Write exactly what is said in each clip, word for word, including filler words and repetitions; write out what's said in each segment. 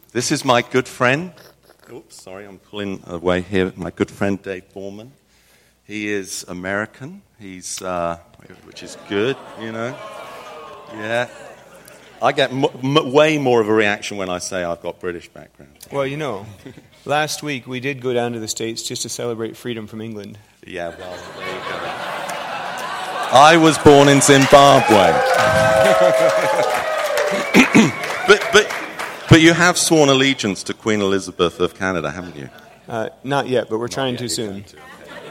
This is my good friend. Oops, sorry, I'm pulling away here. My good friend Dave Borman. He is American. He's, uh, which is good, you know. Yeah. I get m- m- way more of a reaction when I say I've got British background. Well, you know, last week we did go down to the States just to celebrate freedom from England. Yeah, well, there you go. I was born in Zimbabwe. but but but you have sworn allegiance to Queen Elizabeth of Canada, haven't you? Uh, not yet, but we're trying to soon. To.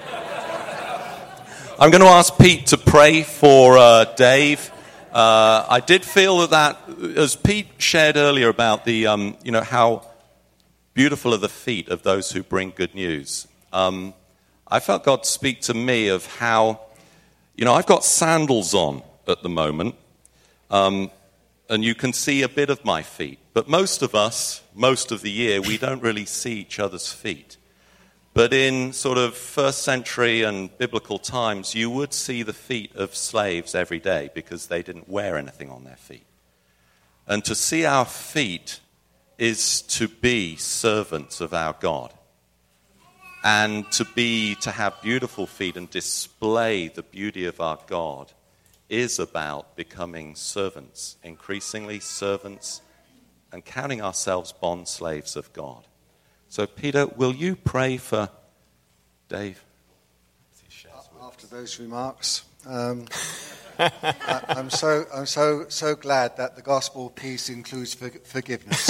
I'm going to ask Pete to pray for uh, Dave. Uh, I did feel that, that, as Pete shared earlier about the, um, you know, how beautiful are the feet of those who bring good news. Um, I felt God speak to me of how, you know, I've got sandals on at the moment, um, and you can see a bit of my feet. But most of us, most of the year, we don't really see each other's feet. But in sort of first century and biblical times, you would see the feet of slaves every day because they didn't wear anything on their feet. And to see our feet is to be servants of our God. And to be, to have beautiful feet and display the beauty of our God is about becoming servants, increasingly servants, and counting ourselves bond slaves of God. So, Peter, will you pray for Dave? After those remarks, um, I, I'm so I'm so so glad that the gospel of peace includes for, forgiveness.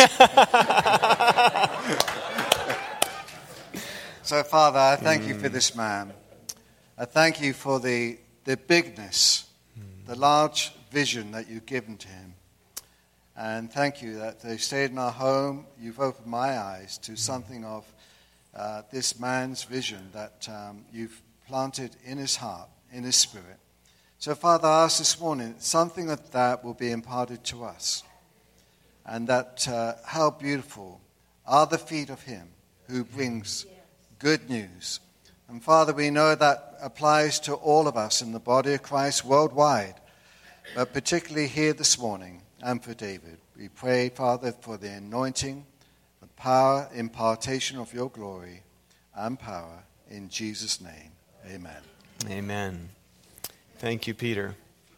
So, Father, I thank mm. you for this man. I thank you for the the bigness, mm. the large vision that you've given to him. And thank you that they stayed in our home. You've opened my eyes to something of uh, this man's vision that um, you've planted in his heart, in his spirit. So, Father, I ask this morning, something of that will be imparted to us. And that uh, how beautiful are the feet of him who brings good news. And, Father, we know that applies to all of us in the body of Christ worldwide, but particularly here this morning. And for David, we pray, Father, for the anointing, the power, impartation of your glory and power in Jesus' name. Amen. Amen. Thank you, Peter.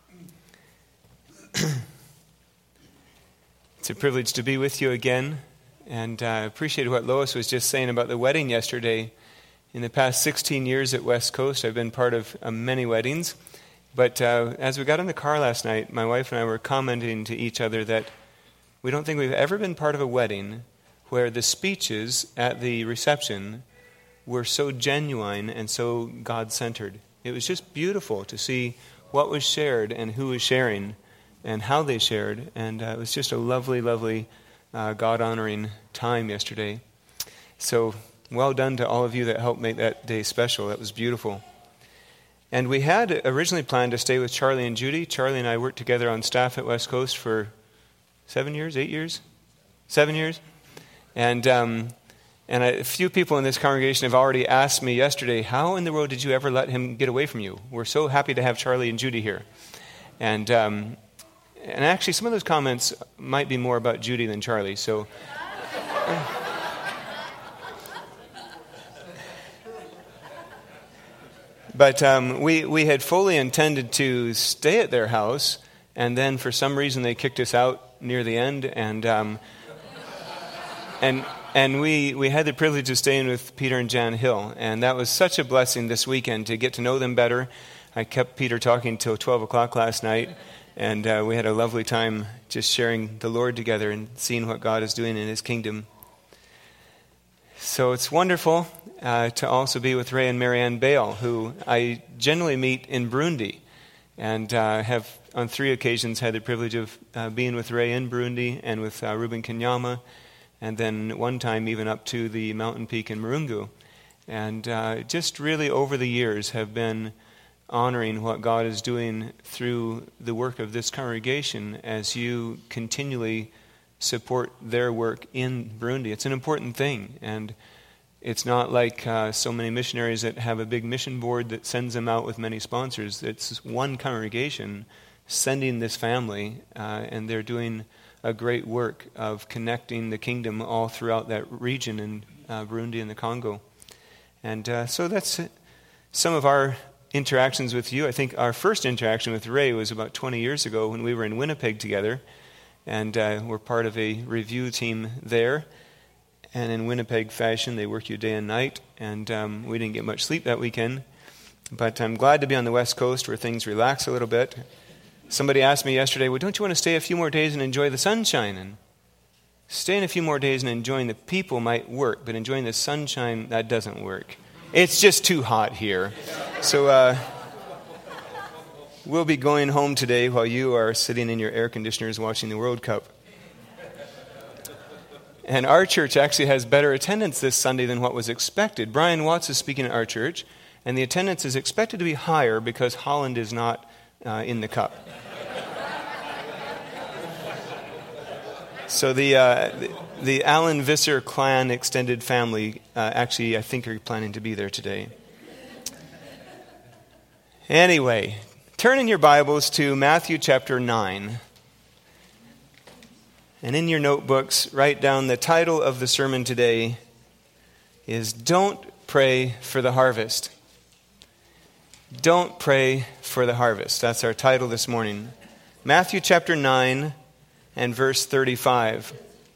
It's a privilege to be with you again, and I uh, appreciate what Lois was just saying about the wedding yesterday. In the past sixteen years at West Coast, I've been part of uh, many weddings. But uh, as we got in the car last night, my wife and I were commenting to each other that we don't think we've ever been part of a wedding where the speeches at the reception were so genuine and so God-centered. It was just beautiful to see what was shared and who was sharing and how they shared. And uh, it was just a lovely, lovely, uh, God-honoring time yesterday. So well done to all of you that helped make that day special. That was beautiful. And we had originally planned to stay with Charlie and Judy. Charlie and I worked together on staff at West Coast for seven years, eight years, seven years. And um, and a few people in this congregation have already asked me yesterday, how in the world did you ever let him get away from you? We're so happy to have Charlie and Judy here. And um, and actually some of those comments might be more about Judy than Charlie. So... But um, we, we had fully intended to stay at their house, and then for some reason they kicked us out near the end, and um, and and we, we had the privilege of staying with Peter and Jan Hill, and that was such a blessing this weekend to get to know them better. I kept Peter talking till twelve o'clock last night, and uh, we had a lovely time just sharing the Lord together and seeing what God is doing in His kingdom. So it's wonderful uh, to also be with Ray and Marianne Bale, who I generally meet in Burundi, and uh, have on three occasions had the privilege of uh, being with Ray in Burundi and with uh, Ruben Kanyama, and then one time even up to the mountain peak in Marungu. And uh, just really over the years have been honoring what God is doing through the work of this congregation as you continually support their work in Burundi. It's an important thing, and it's not like uh, so many missionaries that have a big mission board that sends them out with many sponsors. It's one congregation sending this family, uh, and they're doing a great work of connecting the kingdom all throughout that region in uh, Burundi and the Congo. And uh, so that's some of our interactions with you. I think our first interaction with Ray was about twenty years ago when we were in Winnipeg together, and uh, we're part of a review team there. And in Winnipeg fashion, they work you day and night, and um, we didn't get much sleep that weekend. But I'm glad to be on the West Coast where things relax a little bit. Somebody asked me yesterday, well, don't you want to stay a few more days and enjoy the sunshine? And staying a few more days and enjoying the people might work, but enjoying the sunshine, that doesn't work. It's just too hot here. So uh, we'll be going home today while you are sitting in your air conditioners watching the World Cup. And our church actually has better attendance this Sunday than what was expected. Brian Watts is speaking at our church, and the attendance is expected to be higher because Holland is not uh, in the cup. So the, uh, the the Alan Visser clan extended family uh, actually, I think, are planning to be there today. Anyway, turn in your Bibles to Matthew chapter nine. And in your notebooks, write down the title of the sermon today is Don't Pray for the Harvest. Don't pray for the harvest. That's our title this morning. Matthew chapter nine and verse thirty-five.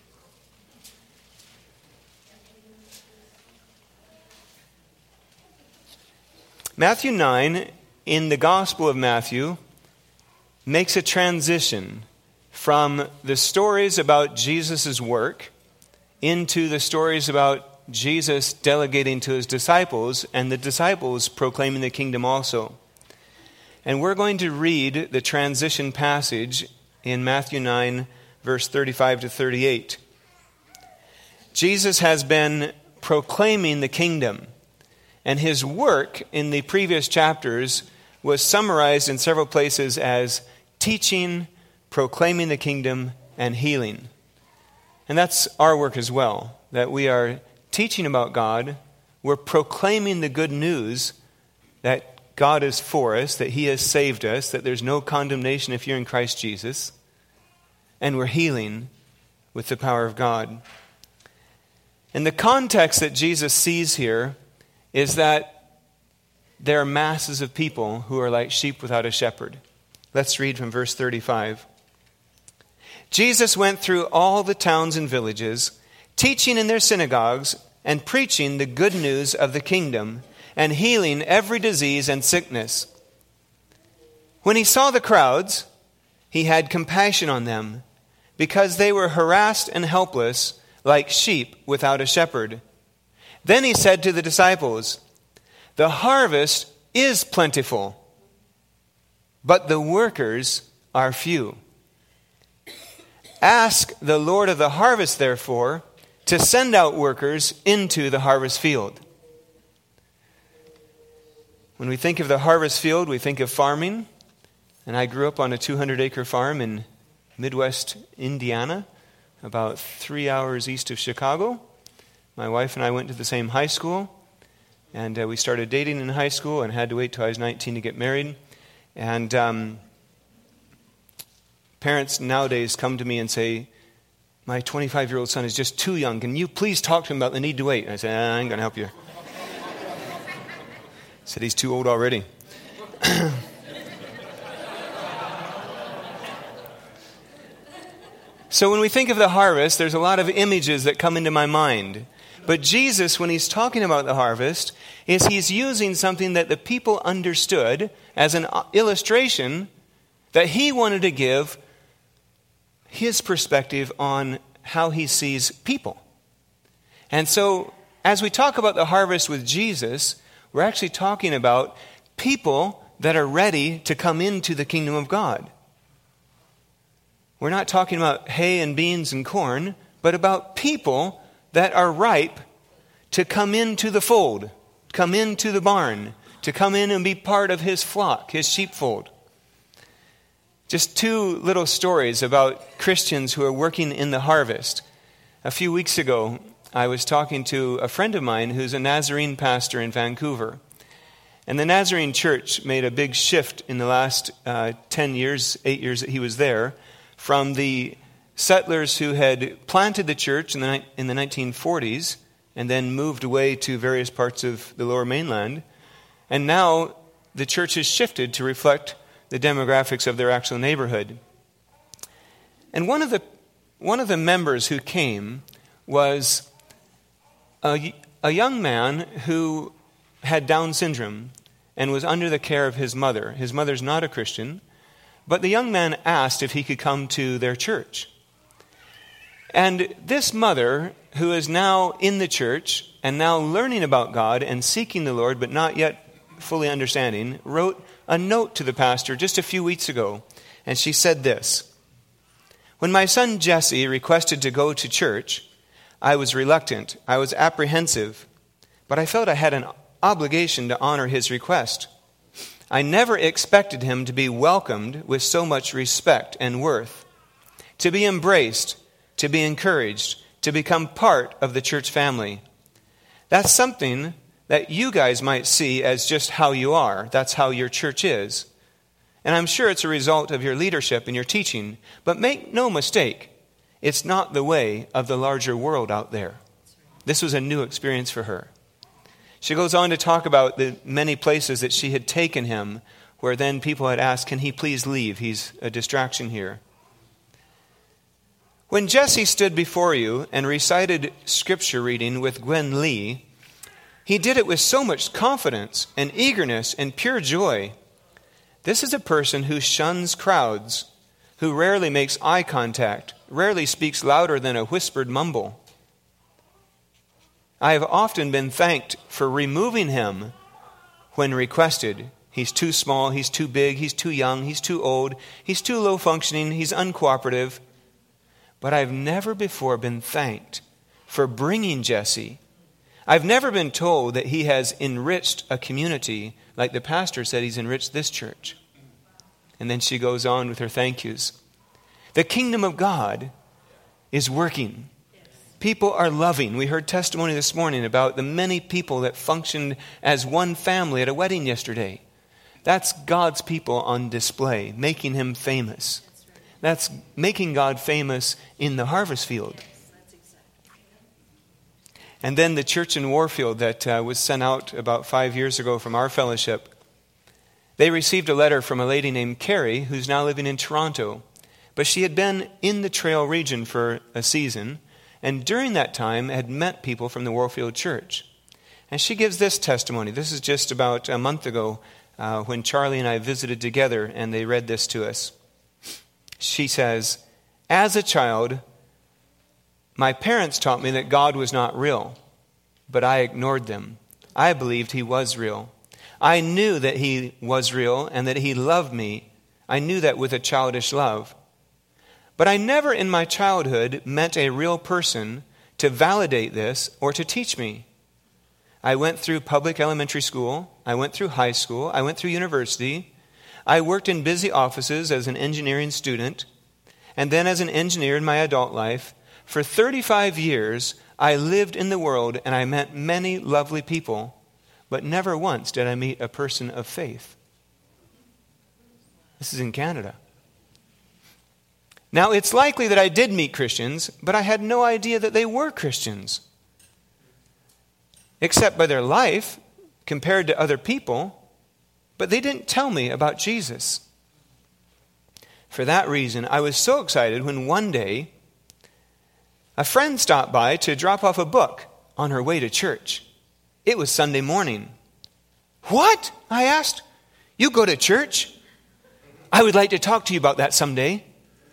Matthew nine, in the Gospel of Matthew, makes a transition from the stories about Jesus' work into the stories about Jesus delegating to his disciples and the disciples proclaiming the kingdom also. And we're going to read the transition passage in Matthew nine, verse thirty-five to thirty-eight. Jesus has been proclaiming the kingdom, and his work in the previous chapters was summarized in several places as teaching, proclaiming the kingdom, and healing. And that's our work as well, that we are teaching about God, we're proclaiming the good news that God is for us, that he has saved us, that there's no condemnation if you're in Christ Jesus, and we're healing with the power of God. And the context that Jesus sees here is that there are masses of people who are like sheep without a shepherd. Let's read from verse thirty-five. Jesus went through all the towns and villages, teaching in their synagogues and preaching the good news of the kingdom and healing every disease and sickness. When he saw the crowds, he had compassion on them because they were harassed and helpless like sheep without a shepherd. Then he said to the disciples, "The harvest is plentiful, but the workers are few. Ask the Lord of the harvest, therefore, to send out workers into the harvest field." When we think of the harvest field, we think of farming. And I grew up on a two hundred acre farm in Midwest Indiana, about three hours east of Chicago. My wife and I went to the same high school. And uh, we started dating in high school and had to wait till I was nineteen to get married. And um, parents nowadays come to me and say, "My twenty-five-year-old son is just too young. Can you please talk to him about the need to wait?" And I say, "I ain't going to help you." Said he's too old already. So when we think of the harvest, there's a lot of images that come into my mind. But Jesus, when he's talking about the harvest, is he's using something that the people understood as an illustration that he wanted to give his perspective on how he sees people. And so as we talk about the harvest with Jesus, we're actually talking about people that are ready to come into the kingdom of God. We're not talking about hay and beans and corn, but about people that are ripe to come into the fold, come into the barn, to come in and be part of his flock, his sheepfold. Just two little stories about Christians who are working in the harvest. A few weeks ago, I was talking to a friend of mine who's a Nazarene pastor in Vancouver. And the Nazarene church made a big shift in the last uh, ten years, eight years that he was there, from the settlers who had planted the church in the, in the nineteen forties and then moved away to various parts of the Lower Mainland. And now the church has shifted to reflect the demographics of their actual neighborhood. And one of the one of the members who came was a, a young man who had Down syndrome and was under the care of his mother. His mother's not a Christian, but the young man asked if he could come to their church. And this mother, who is now in the church and now learning about God and seeking the Lord, but not yet fully understanding, wrote a note to the pastor just a few weeks ago. And she said this: "When my son Jesse requested to go to church, I was reluctant, I was apprehensive, but I felt I had an obligation to honor his request. I never expected him to be welcomed with so much respect and worth, to be embraced, to be encouraged, to become part of the church family. That's something that you guys might see as just how you are. That's how your church is. And I'm sure it's a result of your leadership and your teaching. But make no mistake, it's not the way of the larger world out there." This was a new experience for her. She goes on to talk about the many places that she had taken him, where then people had asked, "Can he please leave? He's a distraction here." When Jesse stood before you and recited scripture reading with Gwen Lee, he did it with so much confidence and eagerness and pure joy. This is a person who shuns crowds, who rarely makes eye contact, rarely speaks louder than a whispered mumble. I have often been thanked for removing him when requested. He's too small, he's too big, he's too young, he's too old, he's too low functioning, he's uncooperative. But I've never before been thanked for bringing Jesse. I've never been told that he has enriched a community like the pastor said he's enriched this church. And then she goes on with her thank yous. The kingdom of God is working. People are loving. We heard testimony this morning about the many people that functioned as one family at a wedding yesterday. That's God's people on display, making him famous. That's making God famous in the harvest field. And then the church in Warfield that uh, was sent out about five years ago from our fellowship, they received a letter from a lady named Carrie, who's now living in Toronto. But she had been in the Trail region for a season, and during that time had met people from the Warfield church. And she gives this testimony. This is just about a month ago uh, when Charlie and I visited together, and they read this to us. She says, "As a child, my parents taught me that God was not real, but I ignored them. I believed he was real. I knew that he was real and that he loved me. I knew that with a childish love. But I never in my childhood met a real person to validate this or to teach me. I went through public elementary school. I went through high school. I went through university. I worked in busy offices as an engineering student, and then as an engineer in my adult life. For thirty-five years, I lived in the world and I met many lovely people, but never once did I meet a person of faith." This is in Canada. Now, it's likely that I did meet Christians, but I had no idea that they were Christians. Except by their life, compared to other people, but they didn't tell me about Jesus. For that reason, I was so excited when one day a friend stopped by to drop off a book on her way to church. It was Sunday morning. "What?" I asked. "You go to church? I would like to talk to you about that someday.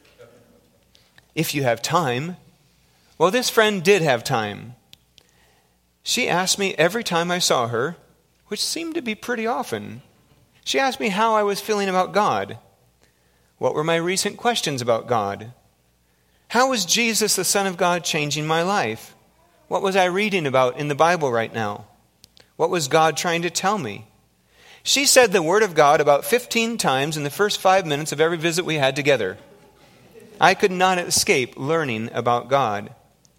If you have time." Well, this friend did have time. She asked me every time I saw her, which seemed to be pretty often, she asked me how I was feeling about God. What were my recent questions about God? How was Jesus, the Son of God, changing my life? What was I reading about in the Bible right now? What was God trying to tell me? She said the Word of God about fifteen times in the first five minutes of every visit we had together. I could not escape learning about God.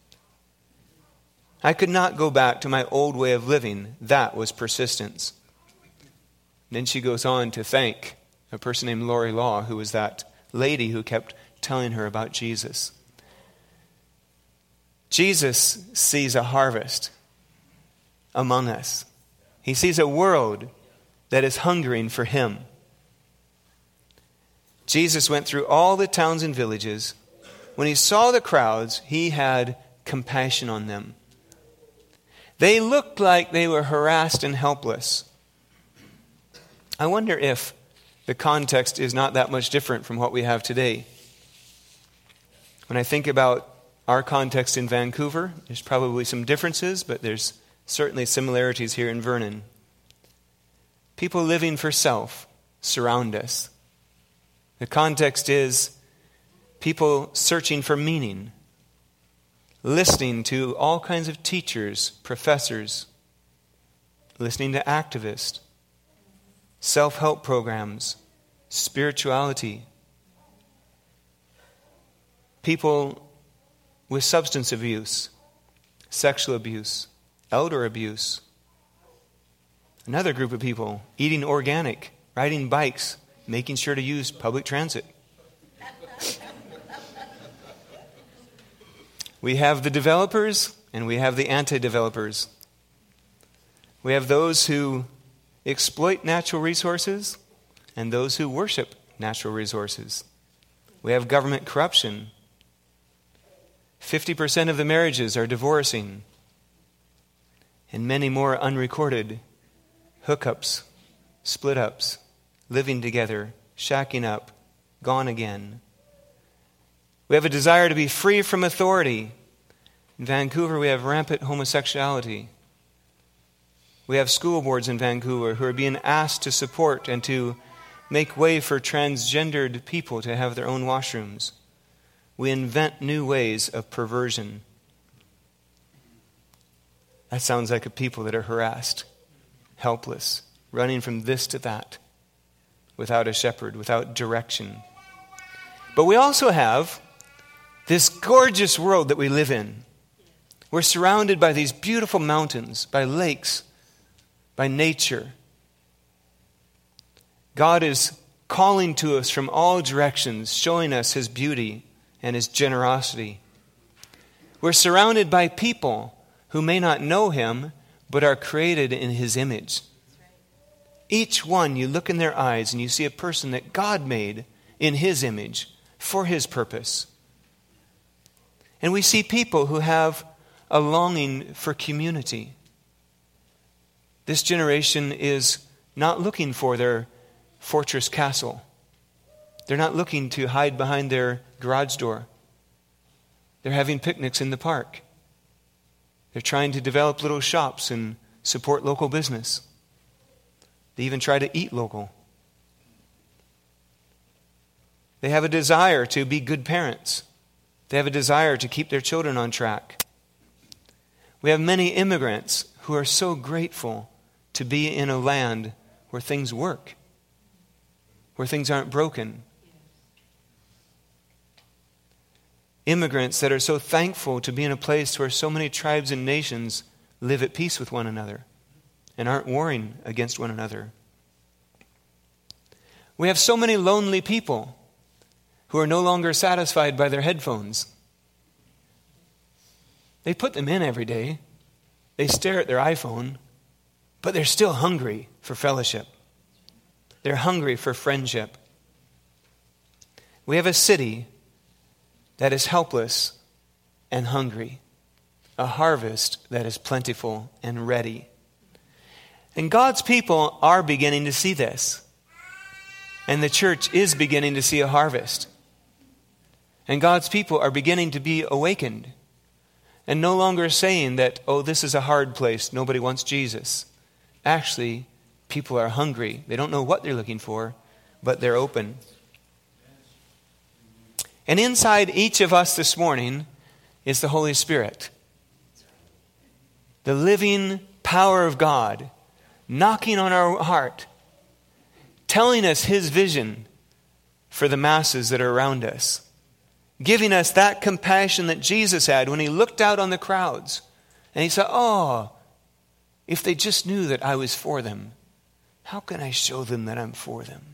I could not go back to my old way of living. That was persistence. Then she goes on to thank a person named Lori Law, who was that lady who kept telling her about Jesus. Jesus sees a harvest among us. He sees a world that is hungering for him. Jesus went through all the towns and villages. When he saw the crowds, he had compassion on them. They looked like they were harassed and helpless. I wonder if the context is not that much different from what we have today. When I think about our context in Vancouver, there's probably some differences, but there's certainly similarities here in Vernon. People living for self surround us. The context is people searching for meaning, listening to all kinds of teachers, professors, listening to activists, self-help programs, spirituality. People with substance abuse, sexual abuse, elder abuse. Another group of people eating organic, riding bikes, making sure to use public transit. We have the developers and we have the anti-developers. We have those who exploit natural resources and those who worship natural resources. We have government corruption. fifty percent of the marriages are divorcing. And many more unrecorded hookups, split-ups, living together, shacking up, gone again. We have a desire to be free from authority. In Vancouver, we have rampant homosexuality. We have school boards in Vancouver who are being asked to support and to make way for transgendered people to have their own washrooms. We invent new ways of perversion. That sounds like a people that are harassed, helpless, running from this to that, without a shepherd, without direction. But we also have this gorgeous world that we live in. We're surrounded by these beautiful mountains, by lakes, by nature. God is calling to us from all directions, showing us his beauty and his generosity. We're surrounded by people who may not know him, but are created in his image. Each one, you look in their eyes and you see a person that God made in his image for his purpose. And we see people who have a longing for community. This generation is not looking for their fortress castle. They're not looking to hide behind their garage door. They're having picnics in the park. They're trying to develop little shops and support local business. They even try to eat local. They have a desire to be good parents. They have a desire to keep their children on track. We have many immigrants who are so grateful to be in a land where things work, where things aren't broken. Immigrants that are so thankful to be in a place where so many tribes and nations live at peace with one another and aren't warring against one another. We have so many lonely people who are no longer satisfied by their headphones. They put them in every day. They stare at their iPhone, but they're still hungry for fellowship. They're hungry for friendship. We have a city that is helpless and hungry, a harvest that is plentiful and ready. And God's people are beginning to see this. And the church is beginning to see a harvest. And God's people are beginning to be awakened and no longer saying that, oh, this is a hard place, nobody wants Jesus. Actually, people are hungry. They don't know what they're looking for, but they're open. And inside each of us this morning is the Holy Spirit. The living power of God knocking on our heart, telling us his vision for the masses that are around us. Giving us that compassion that Jesus had when he looked out on the crowds. And he said, oh, if they just knew that I was for them, how can I show them that I'm for them?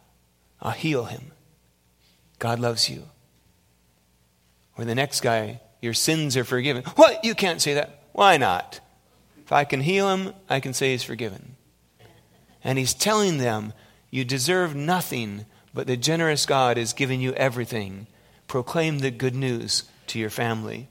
I'll heal him. God loves you. Or the next guy your sins are forgiven. What? You can't say that. Why not? If I can heal him, I can say he's forgiven. And he's telling them, you deserve nothing, but the generous God is giving you everything. Proclaim the good news to your family.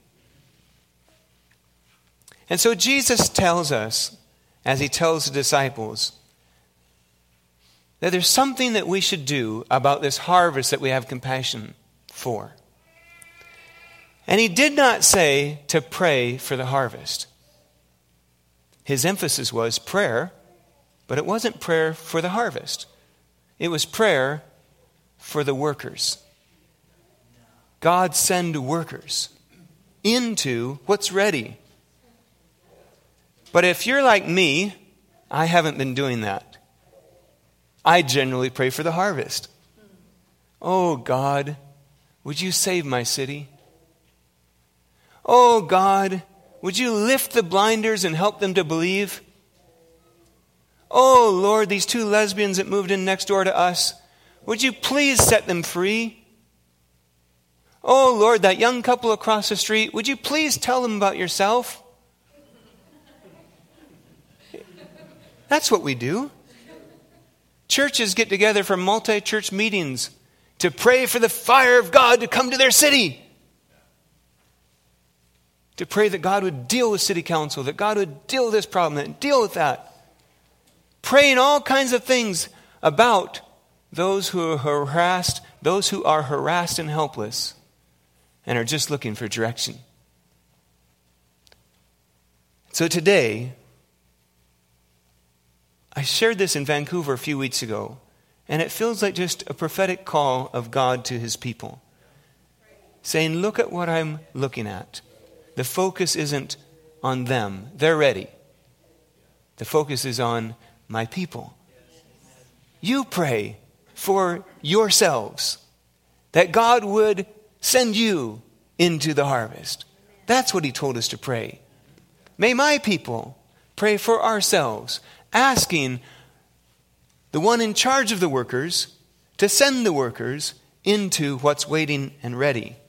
And so Jesus tells us, as he tells the disciples, that there's something that we should do about this harvest that we have compassion for. And he did not say to pray for the harvest. His emphasis was prayer, but it wasn't prayer for the harvest. It was prayer for the workers. God send workers into what's ready. But if you're like me, I haven't been doing that. I generally pray for the harvest. Oh God, would you save my city? Oh God, would you lift the blinders and help them to believe? Oh Lord, these two lesbians that moved in next door to us, would you please set them free? Oh Lord, that young couple across the street, would you please tell them about yourself? That's what we do. Churches get together for multi-church meetings to pray for the fire of God to come to their city. To pray that God would deal with city council, that God would deal with this problem, and deal with that. Praying all kinds of things about those who are harassed, those who are harassed and helpless, and are just looking for direction. So today, I shared this in Vancouver a few weeks ago, and it feels like just a prophetic call of God to his people. Saying, look at what I'm looking at. The focus isn't on them. They're ready. The focus is on my people. You pray for yourselves that God would send you into the harvest. That's what he told us to pray. May my people pray for ourselves, asking the one in charge of the workers to send the workers into what's waiting and ready.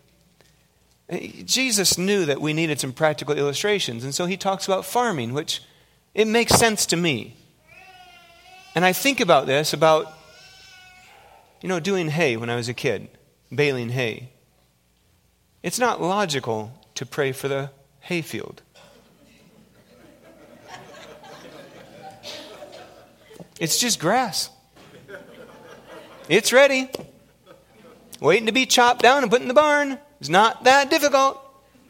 Jesus knew that we needed some practical illustrations, and so he talks about farming, which it makes sense to me. And I think about this, about, you know, doing hay when I was a kid, baling hay. It's not logical to pray for the hayfield. It's just grass. It's ready. Waiting to be chopped down and put in the barn. It's not that difficult.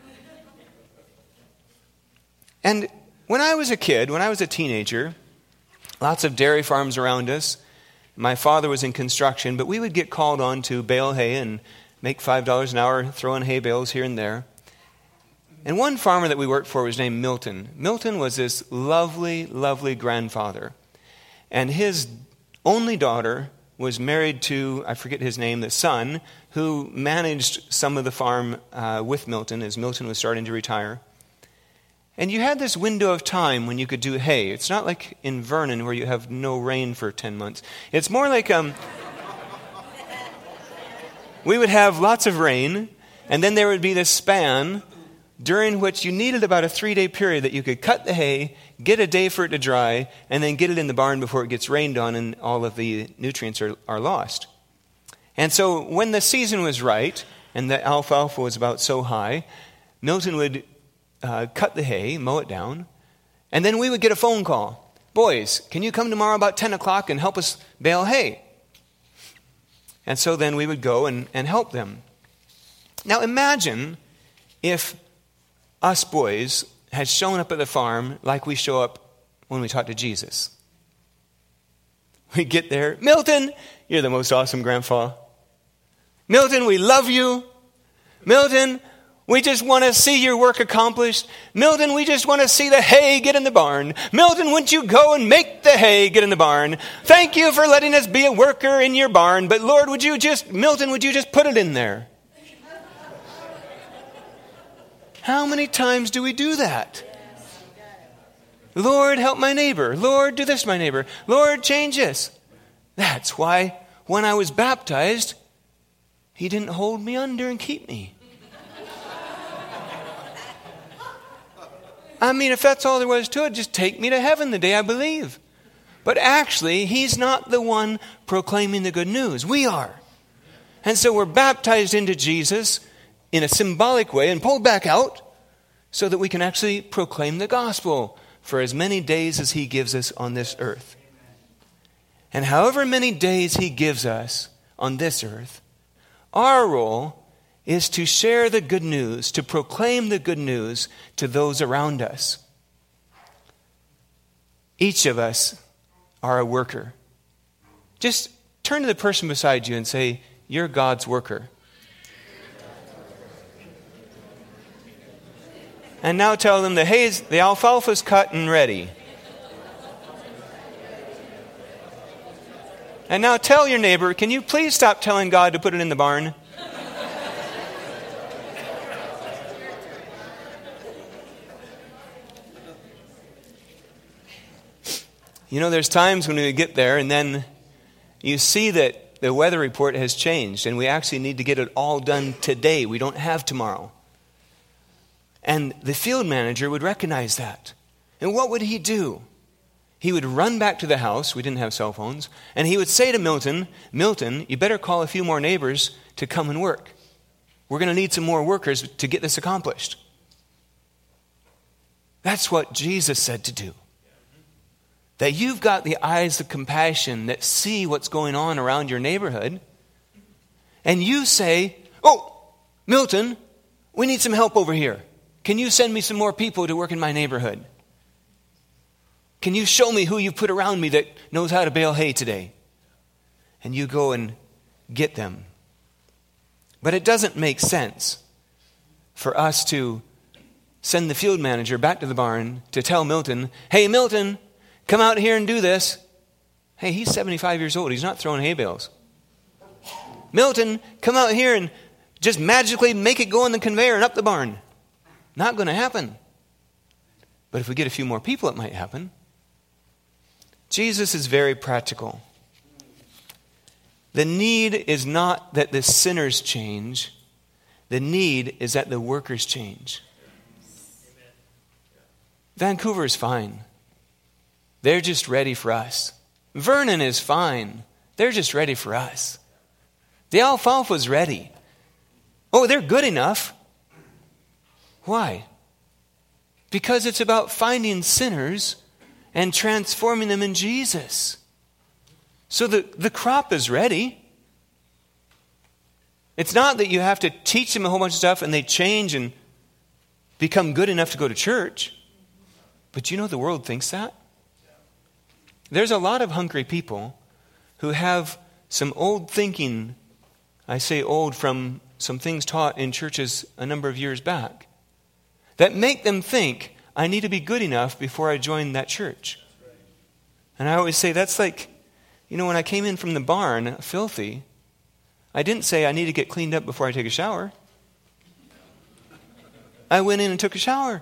And when I was a kid, when I was a teenager, lots of dairy farms around us. My father was in construction, but we would get called on to bale hay and make five dollars an hour, throw in hay bales here and there. And one farmer that we worked for was named Milton. Milton was this lovely, lovely grandfather. And his only daughter was married to, I forget his name, the son, who managed some of the farm uh, with Milton as Milton was starting to retire. And you had this window of time when you could do hay. It's not like in Vernon where you have no rain for ten months. It's more like um, we would have lots of rain, and then there would be this span during which you needed about a three-day period that you could cut the hay, get a day for it to dry, and then get it in the barn before it gets rained on and all of the nutrients are, are lost. And so when the season was right, and the alfalfa was about so high, Milton would uh, cut the hay, mow it down, and then we would get a phone call. Boys, can you come tomorrow about ten o'clock and help us bale hay? And so then we would go and, and help them. Now imagine if us boys had shown up at the farm like we show up when we talk to Jesus. We get there. Milton, you're the most awesome grandpa. Milton, we love you. Milton, we just want to see your work accomplished. Milton, we just want to see the hay get in the barn. Milton, wouldn't you go and make the hay get in the barn? Thank you for letting us be a worker in your barn. But Lord, would you just, Milton, would you just put it in there? How many times do we do that? Lord, help my neighbor. Lord, do this to my neighbor. Lord, change this. That's why when I was baptized, he didn't hold me under and keep me. I mean, if that's all there was to it, just take me to heaven the day I believe. But actually, he's not the one proclaiming the good news. We are. And so we're baptized into Jesus in a symbolic way and pulled back out so that we can actually proclaim the gospel for as many days as he gives us on this earth. And however many days he gives us on this earth, our role is to share the good news, to proclaim the good news to those around us. Each of us are a worker. Just turn to the person beside you and say, you're God's worker. And now tell them the hay's, the alfalfa's cut and ready. And now tell your neighbor, can you please stop telling God to put it in the barn? You know, there's times when we get there and then you see that the weather report has changed and we actually need to get it all done today. We don't have tomorrow. And the field manager would recognize that. And what would he do? He would run back to the house. We didn't have cell phones. And he would say to Milton, Milton, you better call a few more neighbors to come and work. We're going to need some more workers to get this accomplished. That's what Jesus said to do. That you've got the eyes of compassion that see what's going on around your neighborhood. And you say, oh, Milton, we need some help over here. Can you send me some more people to work in my neighborhood? Can you show me who you put around me that knows how to bale hay today? And you go and get them. But it doesn't make sense for us to send the field manager back to the barn to tell Milton, hey, Milton, come out here and do this. Hey, he's seventy-five years old. He's not throwing hay bales. Milton, come out here and just magically make it go on the conveyor and up the barn. Not going to happen. But if we get a few more people, it might happen. Jesus is very practical. The need is not that the sinners change. The need is that the workers change. Vancouver is fine. They're just ready for us. Vernon is fine. They're just ready for us. The alfalfa's ready. Oh, they're good enough. Why? Because it's about finding sinners and transforming them in Jesus. So the, the crop is ready. It's not that you have to teach them a whole bunch of stuff and they change and become good enough to go to church. But you know the world thinks that? There's a lot of hungry people who have some old thinking, I say old from some things taught in churches a number of years back, that make them think, I need to be good enough before I join that church. And I always say, that's like, you know, when I came in from the barn, filthy, I didn't say I need to get cleaned up before I take a shower. I went in and took a shower.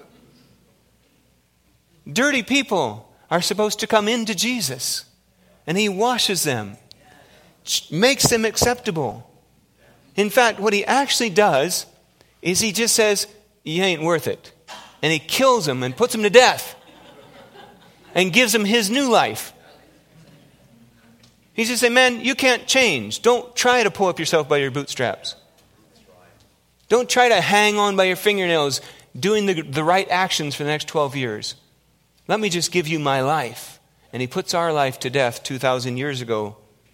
Dirty people are supposed to come into Jesus, and he washes them, makes them acceptable. In fact, what he actually does is he just says, you ain't worth it. And he kills them and puts them to death and gives them his new life. He just says, man, you can't change. Don't try to pull up yourself by your bootstraps. Don't try to hang on by your fingernails doing the, the right actions for the next twelve years. Let me just give you my life. And he puts our life to death two thousand years ago.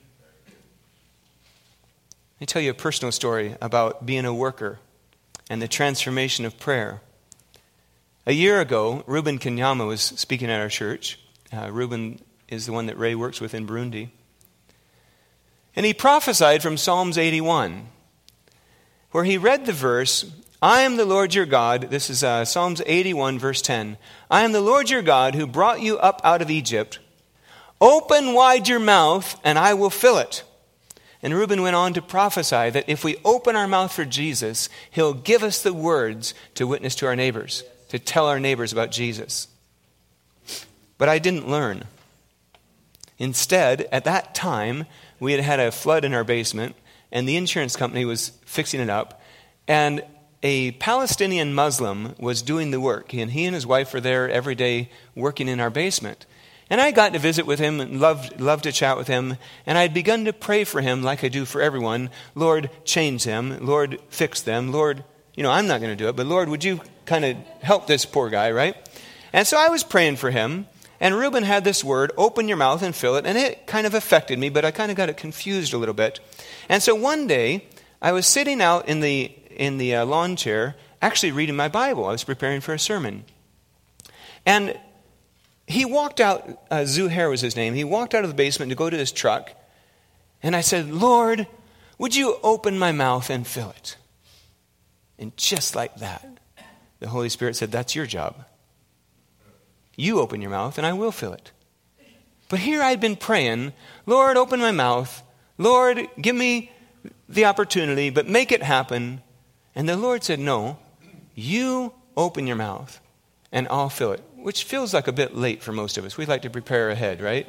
Let me tell you a personal story about being a worker and the transformation of prayer. A year ago, Ruben Kenyama was speaking at our church. Uh, Ruben is the one that Ray works with in Burundi. And he prophesied from Psalms eighty-one, where he read the verse, I am the Lord your God. This is uh, Psalms eighty-one, verse ten. I am the Lord your God who brought you up out of Egypt. Open wide your mouth, and I will fill it. And Reuben went on to prophesy that if we open our mouth for Jesus, he'll give us the words to witness to our neighbors, to tell our neighbors about Jesus. But I didn't learn. Instead, at that time, we had had a flood in our basement, and the insurance company was fixing it up. And a Palestinian Muslim was doing the work, and he and his wife were there every day working in our basement. And I got to visit with him and loved, loved to chat with him, and I had begun to pray for him like I do for everyone. Lord, change them. Lord, fix them. Lord, you know, I'm not going to do it, but Lord, would you kind of help this poor guy, right? And so I was praying for him, and Reuben had this word, open your mouth and fill it, and it kind of affected me, but I kind of got it confused a little bit. And so one day, I was sitting out in the in the uh, lawn chair, actually reading my Bible. I was preparing for a sermon. And he walked out, uh, Zuhair was his name, he walked out of the basement to go to his truck, and I said, Lord, would you open my mouth and fill it? And just like that, the Holy Spirit said, that's your job. You open your mouth and I will fill it. But here I'd been praying, Lord, open my mouth. Lord, give me the opportunity, but make it happen. And the Lord said, no, you open your mouth and I'll fill it, which feels like a bit late for most of us. We'd like to prepare ahead, right?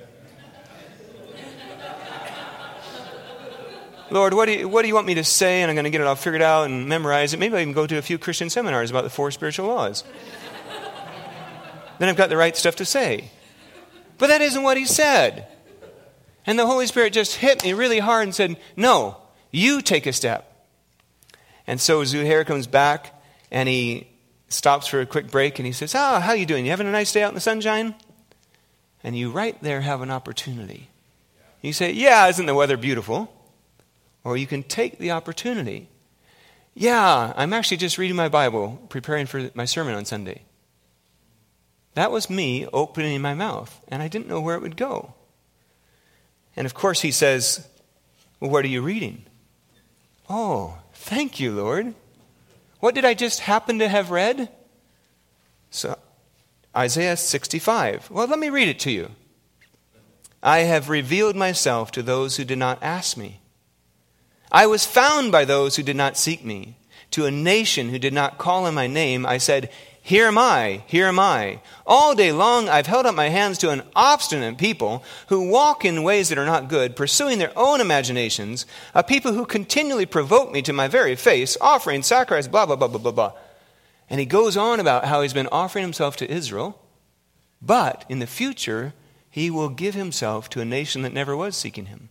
Lord, what do, you, what do you want me to say? And I'm going to get it all figured out and memorize it. Maybe I can go to a few Christian seminars about the four spiritual laws. Then I've got the right stuff to say. But that isn't what he said. And the Holy Spirit just hit me really hard and said, no, you take a step. And so Zuhair comes back and he stops for a quick break and he says, ah, how you doing? You having a nice day out in the sunshine? And you right there have an opportunity. You say, yeah, isn't the weather beautiful? Or you can take the opportunity. Yeah, I'm actually just reading my Bible, preparing for my sermon on Sunday. That was me opening my mouth, and I didn't know where it would go. And of course he says, well, what are you reading? Oh, thank you, Lord. What did I just happen to have read? So, Isaiah sixty-five. Well, let me read it to you. I have revealed myself to those who did not ask me. I was found by those who did not seek me. To a nation who did not call on my name, I said, here am I, here am I. All day long I've held up my hands to an obstinate people who walk in ways that are not good, pursuing their own imaginations, a people who continually provoke me to my very face, offering sacrifice, blah, blah, blah, blah, blah, blah. And he goes on about how he's been offering himself to Israel, but in the future he will give himself to a nation that never was seeking him.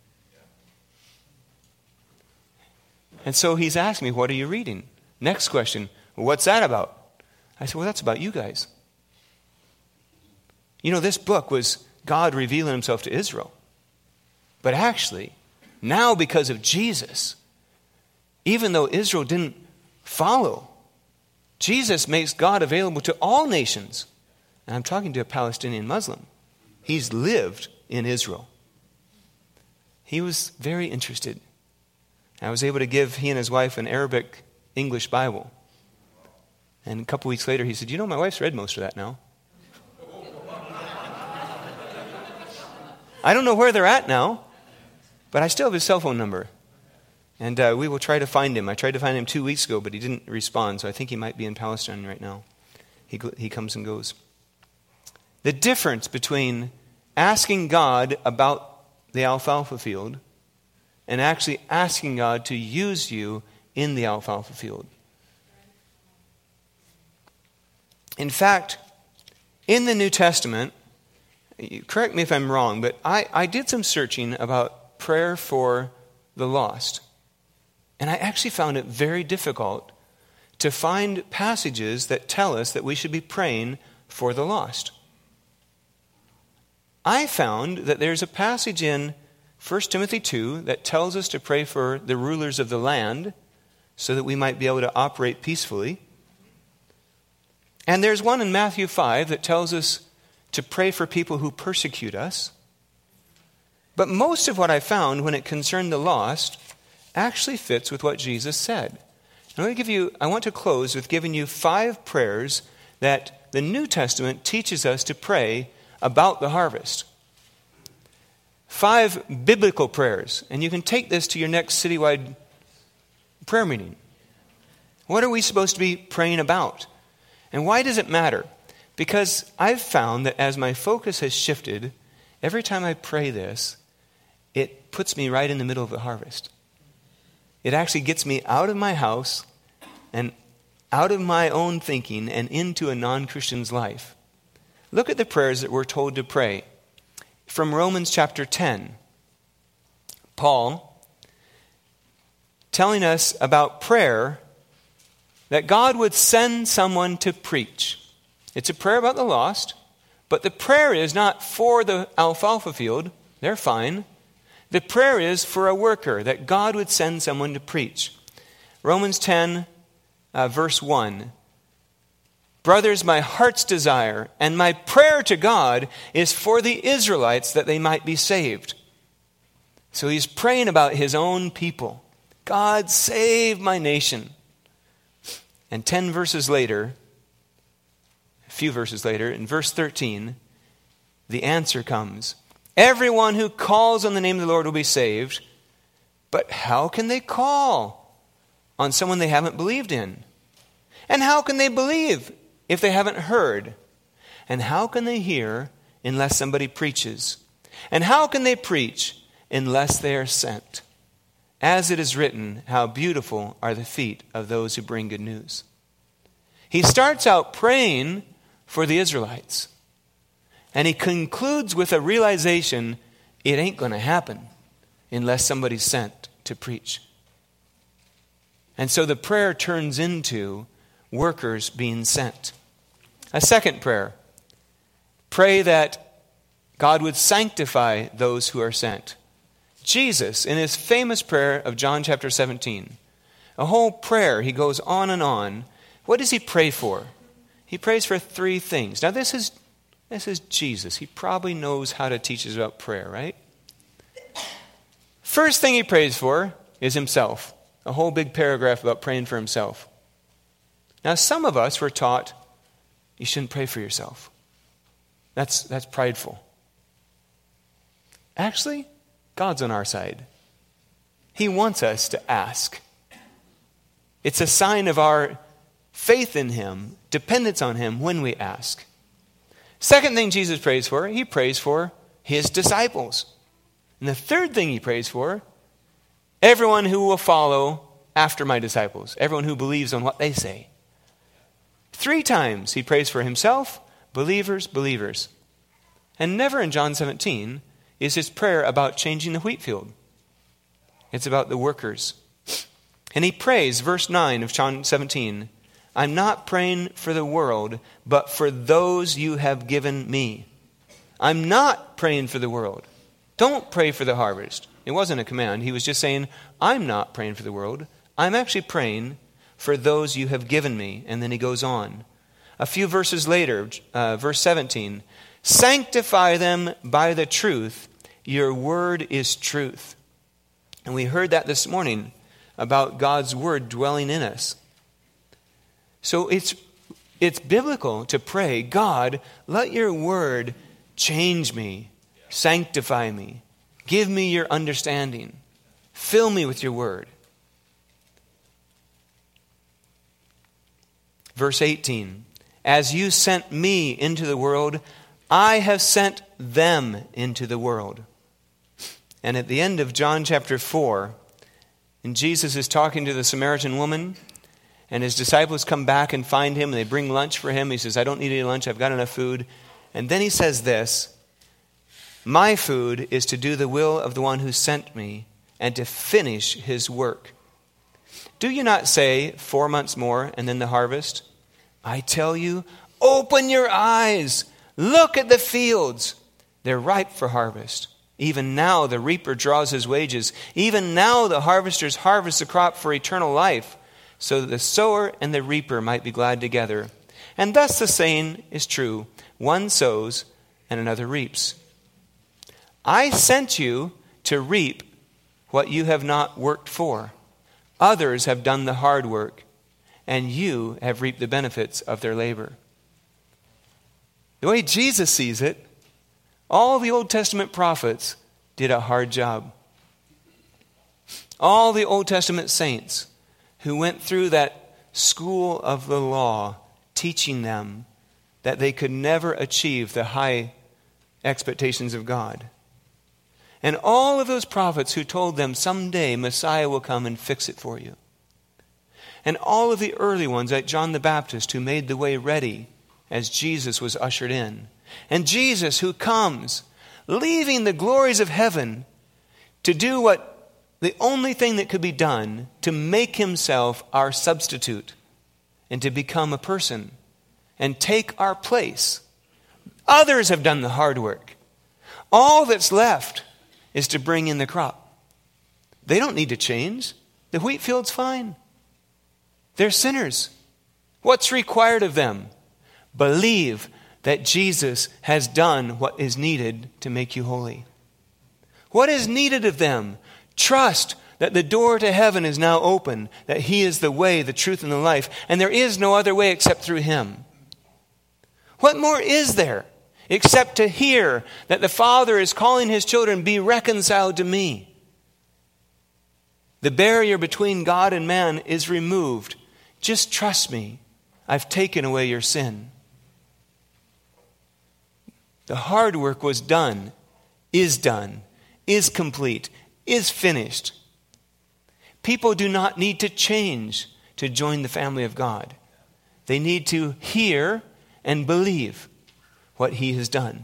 And so he's asked me, what are you reading? Next question, well, what's that about? I said, well, that's about you guys. You know, this book was God revealing himself to Israel. But actually, now because of Jesus, even though Israel didn't follow, Jesus makes God available to all nations. And I'm talking to a Palestinian Muslim. He's lived in Israel. He was very interested. I was able to give he and his wife an Arabic English Bible. And a couple weeks later, he said, you know, my wife's read most of that now. I don't know where they're at now, but I still have his cell phone number. And uh, we will try to find him. I tried to find him two weeks ago, but he didn't respond, so I think he might be in Palestine right now. He, he comes and goes. The difference between asking God about the alfalfa field and actually asking God to use you in the alfalfa field. In fact, in the New Testament, correct me if I'm wrong, but I, I did some searching about prayer for the lost. And I actually found it very difficult to find passages that tell us that we should be praying for the lost. I found that there's a passage in First Timothy two that tells us to pray for the rulers of the land so that we might be able to operate peacefully. And there's one in Matthew five that tells us to pray for people who persecute us. But most of what I found when it concerned the lost actually fits with what Jesus said. And I want to give you, I want to close with giving you five prayers that the New Testament teaches us to pray about the harvest. Five biblical prayers. And you can take this to your next citywide prayer meeting. What are we supposed to be praying about? And why does it matter? Because I've found that as my focus has shifted, every time I pray this, it puts me right in the middle of the harvest. It actually gets me out of my house and out of my own thinking and into a non-Christian's life. Look at the prayers that we're told to pray. From Romans chapter ten, Paul telling us about prayer, that God would send someone to preach. It's a prayer about the lost, but the prayer is not for the alfalfa field. They're fine. The prayer is for a worker, that God would send someone to preach. Romans ten, uh, verse one. Brothers, my heart's desire and my prayer to God is for the Israelites, that they might be saved. So he's praying about his own people. God, save my nation. And ten verses later, a few verses later, in verse thirteen, the answer comes. Everyone who calls on the name of the Lord will be saved. But how can they call on someone they haven't believed in? And how can they believe if they haven't heard? And how can they hear unless somebody preaches? And how can they preach unless they are sent? As it is written, how beautiful are the feet of those who bring good news. He starts out praying for the Israelites. And he concludes with a realization, it ain't going to happen unless somebody's sent to preach. And so the prayer turns into workers being sent. A second prayer. Pray that God would sanctify those who are sent. Jesus, in his famous prayer of John chapter seventeen, a whole prayer, he goes on and on. What does he pray for? He prays for three things. Now this is this is Jesus. He probably knows how to teach us about prayer, right? First thing he prays for is himself. A whole big paragraph about praying for himself. Now some of us were taught you shouldn't pray for yourself. That's that's prideful. Actually, God's on our side. He wants us to ask. It's a sign of our faith in him, dependence on him when we ask. Second thing Jesus prays for, he prays for his disciples. And the third thing he prays for, everyone who will follow after my disciples, everyone who believes on what they say. Three times he prays for himself, believers, believers. And never in John seventeen is his prayer about changing the wheat field. It's about the workers. And he prays, verse nine of John seventeen, I'm not praying for the world, but for those you have given me. I'm not praying for the world. Don't pray for the harvest. It wasn't a command. He was just saying, I'm not praying for the world. I'm actually praying for those you have given me. And then he goes on. A few verses later, uh, verse seventeen, sanctify them by the truth. Your word is truth. And we heard that this morning about God's word dwelling in us. So it's it's biblical to pray, God, let your word change me, sanctify me, give me your understanding, fill me with your word. Verse eighteen, as you sent me into the world, I have sent them into the world. And at the end of John chapter four, and Jesus is talking to the Samaritan woman, and his disciples come back and find him, and they bring lunch for him. He says, I don't need any lunch, I've got enough food. And then he says this, my food is to do the will of the one who sent me, and to finish his work. Do you not say, four months more, and then the harvest? I tell you, open your eyes, look at the fields. They're ripe for harvest. Even now the reaper draws his wages. Even now the harvesters harvest the crop for eternal life, so that the sower and the reaper might be glad together. And thus the saying is true, one sows and another reaps. I sent you to reap what you have not worked for. Others have done the hard work, and you have reaped the benefits of their labor. The way Jesus sees it, all the Old Testament prophets did a hard job. All the Old Testament saints who went through that school of the law, teaching them that they could never achieve the high expectations of God. And all of those prophets who told them someday Messiah will come and fix it for you. and all of the early ones, like John the Baptist, who made the way ready as Jesus was ushered in. And Jesus who comes, leaving the glories of heaven to do what the only thing that could be done, to make himself our substitute and to become a person and take our place. Others have done the hard work. All that's left is to bring in the crop. They don't need to change. The wheat field's fine. They're sinners. What's required of them? Believe that Jesus has done what is needed to make you holy. What is needed of them? Trust that the door to heaven is now open, that he is the way, the truth, and the life, and there is no other way except through him. What more is there except to hear that the Father is calling his children, be reconciled to me? The barrier between God and man is removed. Just trust me. I've taken away your sin. The hard work was done, is done, is complete, is finished. People do not need to change to join the family of God. They need to hear and believe what he has done.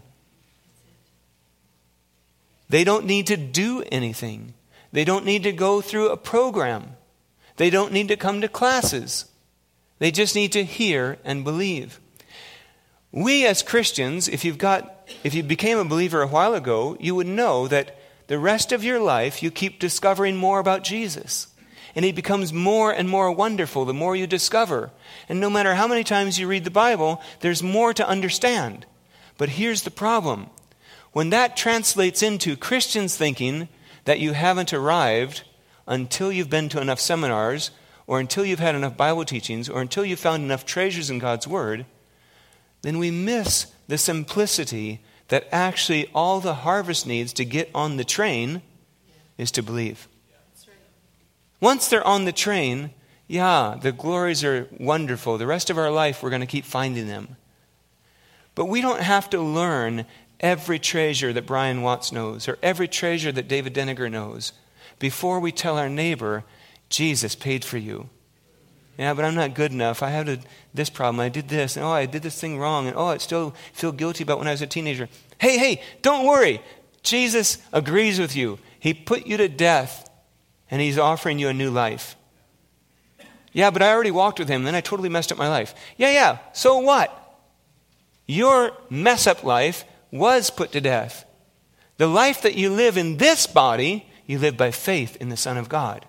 They don't need to do anything. They don't need to go through a program. They don't need to come to classes. They just need to hear and believe. We as Christians, if you've got, if you became a believer a while ago, you would know that the rest of your life you keep discovering more about Jesus. And he becomes more and more wonderful the more you discover. And no matter how many times you read the Bible, there's more to understand. But here's the problem. When that translates into Christians thinking that you haven't arrived until you've been to enough seminars, or until you've had enough Bible teachings, or until you've found enough treasures in God's Word, then we miss the simplicity that actually all the harvest needs to get on the train is to believe. Once they're on the train, yeah, the glories are wonderful. The rest of our life, we're going to keep finding them. But we don't have to learn every treasure that Brian Watts knows or every treasure that David Dennegar knows before we tell our neighbor, Jesus paid for you. Yeah, but I'm not good enough. I had a, this problem. I did this. And oh, I did this thing wrong. And oh, I still feel guilty about when I was a teenager. Hey, hey, don't worry. Jesus agrees with you. He put you to death, and he's offering you a new life. Yeah, but I already walked with him, then I totally messed up my life. Yeah, yeah, so what? Your mess-up life was put to death. The life that you live in this body, you live by faith in the Son of God.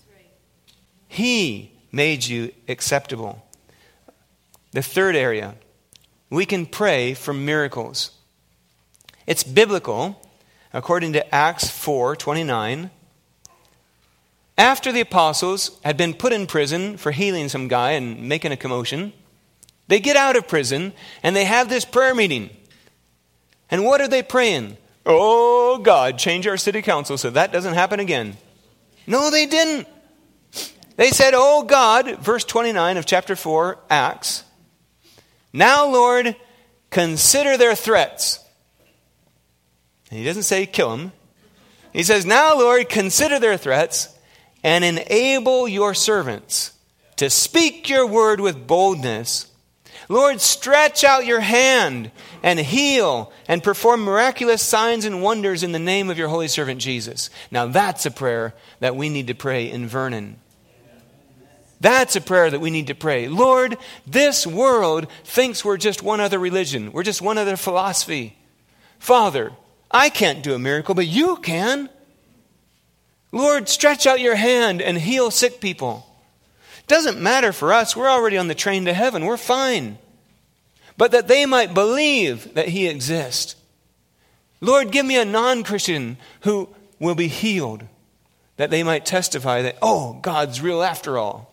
He made you acceptable. The third area, we can pray for miracles. It's biblical, according to Acts four twenty-nine. After the apostles had been put in prison for healing some guy and making a commotion, they get out of prison and they have this prayer meeting. And what are they praying? Oh, God, change our city council so that doesn't happen again. No, they didn't. They said, oh, God, verse twenty-nine of chapter four, Acts, now, Lord, consider their threats. And he doesn't say kill them. He says, now, Lord, consider their threats and enable your servants to speak your word with boldness. Lord, stretch out your hand and heal and perform miraculous signs and wonders in the name of your holy servant Jesus. Now that's a prayer that we need to pray in Vernon. That's a prayer that we need to pray. Lord, this world thinks we're just one other religion. We're just one other philosophy. Father, I can't do a miracle, but you can. Lord, stretch out your hand and heal sick people. Doesn't matter for us. We're already on the train to heaven. We're fine. But that they might believe that he exists. Lord, give me a non-Christian who will be healed, that they might testify that, oh, God's real after all.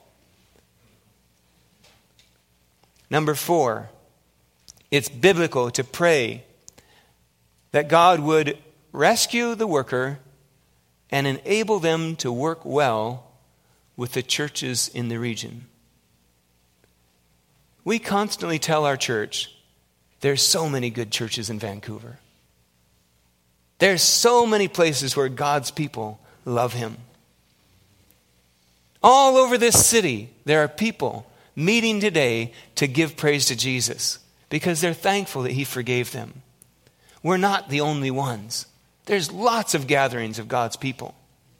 Number four, it's biblical to pray that God would rescue the worker and enable them to work well with the churches in the region. We constantly tell our church, there's so many good churches in Vancouver. There's so many places where God's people love him. All over this city, there are people meeting today to give praise to Jesus because they're thankful that he forgave them. We're not the only ones. There's lots of gatherings of God's people.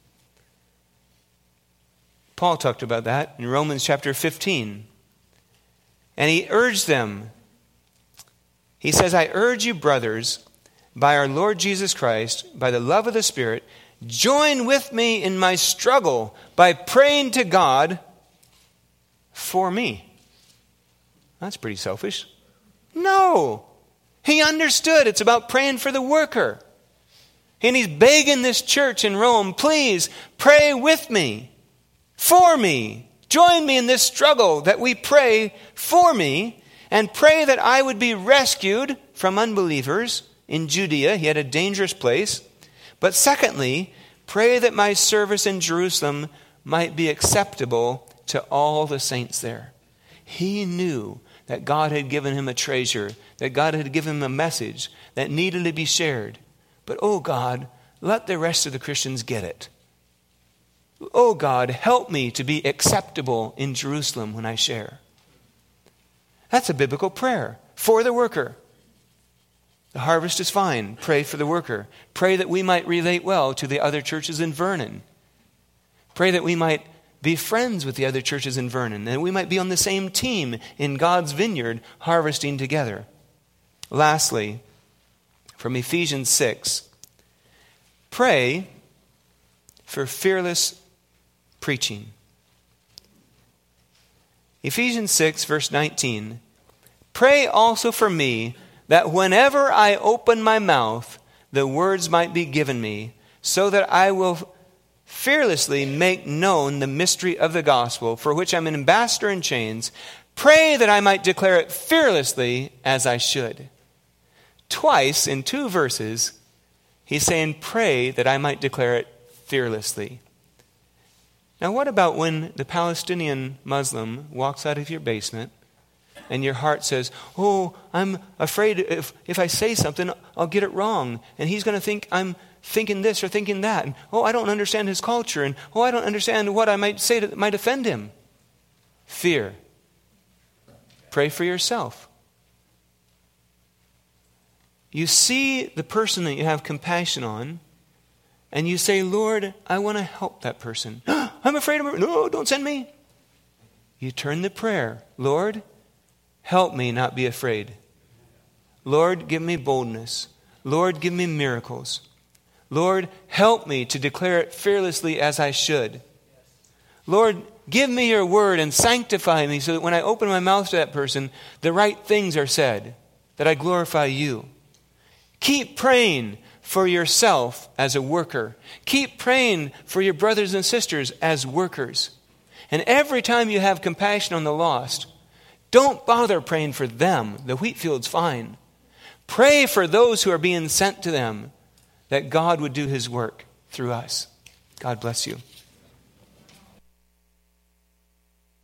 Paul talked about that in Romans chapter fifteen. And he urged them. He says, I urge you, brothers, by our Lord Jesus Christ, by the love of the Spirit, join with me in my struggle by praying to God for me. That's pretty selfish. No. He understood it's about praying for the worker. And he's begging this church in Rome, please pray with me, for me. Join me in this struggle that we pray for me, and pray that I would be rescued from unbelievers in Judea. He had a dangerous place. But secondly, pray that my service in Jerusalem might be acceptable to all the saints there. He knew that God had given him a treasure, that God had given him a message that needed to be shared. But, oh God, let the rest of the Christians get it. Oh God, help me to be acceptable in Jerusalem when I share. That's a biblical prayer for the worker. The harvest is fine. Pray for the worker. Pray that we might relate well to the other churches in Vernon. Pray that we might be friends with the other churches in Vernon, and we might be on the same team in God's vineyard, harvesting together. Lastly, from Ephesians six, pray for fearless preaching. Ephesians six, verse nineteen, pray also for me that whenever I open my mouth, the words might be given me, so that I will fearlessly make known the mystery of the gospel, for which I'm an ambassador in chains. Pray that I might declare it fearlessly as I should. Twice in two verses, he's saying, pray that I might declare it fearlessly. Now, what about when the Palestinian Muslim walks out of your basement and your heart says, oh, I'm afraid if, if I say something, I'll get it wrong. And he's going to think I'm thinking this or thinking that. And, oh, I don't understand his culture. And, oh, I don't understand what I might say that might offend him. Fear. Pray for yourself. You see the person that you have compassion on, and you say, Lord, I want to help that person. I'm afraid of him. No, don't send me. You turn the prayer. Lord, help me not be afraid. Lord, give me boldness. Lord, give me miracles. Lord, help me to declare it fearlessly as I should. Lord, give me your word and sanctify me so that when I open my mouth to that person, the right things are said, that I glorify you. Keep praying for yourself as a worker. Keep praying for your brothers and sisters as workers. And every time you have compassion on the lost, don't bother praying for them. The wheat field's fine. Pray for those who are being sent to them, that God would do his work through us. God bless you.